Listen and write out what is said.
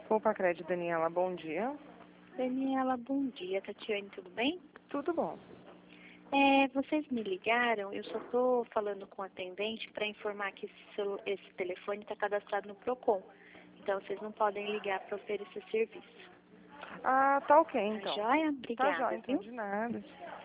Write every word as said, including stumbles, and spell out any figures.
Poupa Crédito, Daniela, bom dia. Daniela, bom dia. Tatiane, tudo bem? Tudo bom. É, vocês me ligaram, eu só estou falando com o atendente para informar que esse, celu- esse telefone está cadastrado no Procon. Então, vocês não podem ligar para oferecer serviço. Ah, tá ok, Tá então. joia? Tá Obrigada, jóia, então, viu? de nada.